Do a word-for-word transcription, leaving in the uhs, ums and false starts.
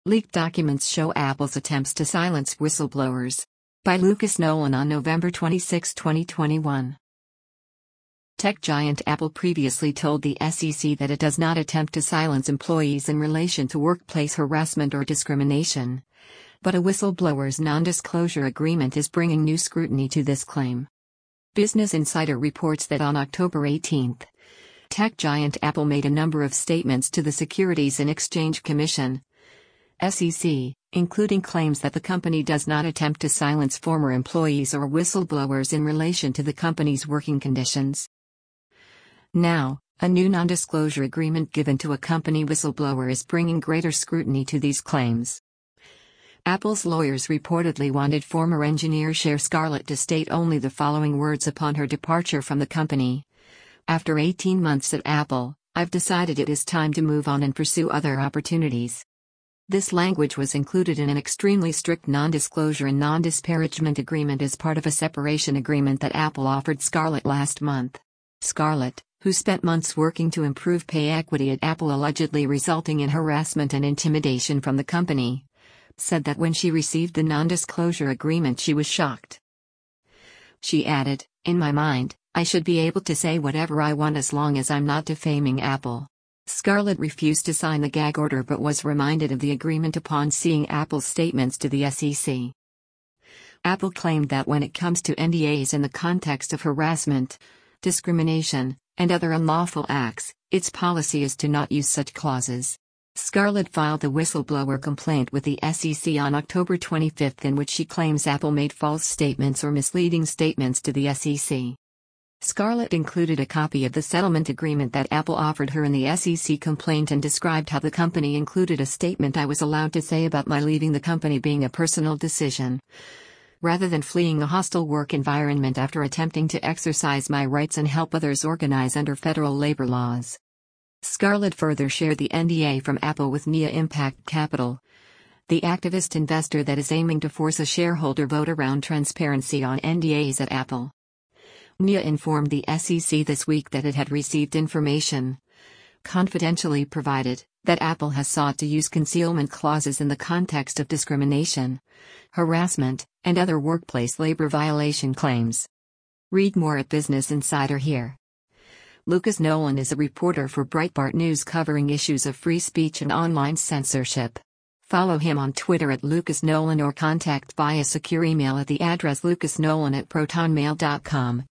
Leaked documents show Apple's attempts to silence whistleblowers. By Lucas Nolan on November twenty-sixth, twenty twenty-one. Tech giant Apple previously told the S E C that it does not attempt to silence employees in relation to workplace harassment or discrimination. But a whistleblower's non-disclosure agreement is bringing new scrutiny to this claim. Business Insider reports that on October eighteenth, tech giant Apple made a number of statements to the Securities and Exchange Commission, S E C, including claims that the company does not attempt to silence former employees or whistleblowers in relation to the company's working conditions. Now, a new non-disclosure agreement given to a company whistleblower is bringing greater scrutiny to these claims. Apple's lawyers reportedly wanted former engineer Cher Scarlett to state only the following words upon her departure from the company. After eighteen months at Apple, I've decided it is time to move on and pursue other opportunities. This language was included in an extremely strict non-disclosure and non-disparagement agreement as part of a separation agreement that Apple offered Scarlett last month. Scarlett, who spent months working to improve pay equity at Apple, allegedly resulting in harassment and intimidation from the company, said that when she received the non-disclosure agreement she was shocked. She added, "In my mind, I should be able to say whatever I want as long as I'm not defaming Apple." Scarlett refused to sign the gag order but was reminded of the agreement upon seeing Apple's statements to the S E C. Apple claimed that when it comes to N D As in the context of harassment, discrimination, and other unlawful acts, its policy is to not use such clauses. Scarlett filed a whistleblower complaint with the S E C on October twenty-fifth in which she claims Apple made false statements or misleading statements to the S E C. Scarlett included a copy of the settlement agreement that Apple offered her in the S E C complaint and described how the company included a statement I was allowed to say about my leaving the company being a personal decision, rather than fleeing a hostile work environment after attempting to exercise my rights and help others organize under federal labor laws. Scarlett further shared the N D A from Apple with Nia Impact Capital, the activist investor that is aiming to force a shareholder vote around transparency on N D As at Apple. Nia informed the S E C this week that it had received information, confidentially provided, that Apple has sought to use concealment clauses in the context of discrimination, harassment, and other workplace labor violation claims. Read more at Business Insider here. Lucas Nolan is a reporter for Breitbart News covering issues of free speech and online censorship. Follow him on Twitter at Lucas Nolan or contact via secure email at the address lucasnolan at protonmail dot com.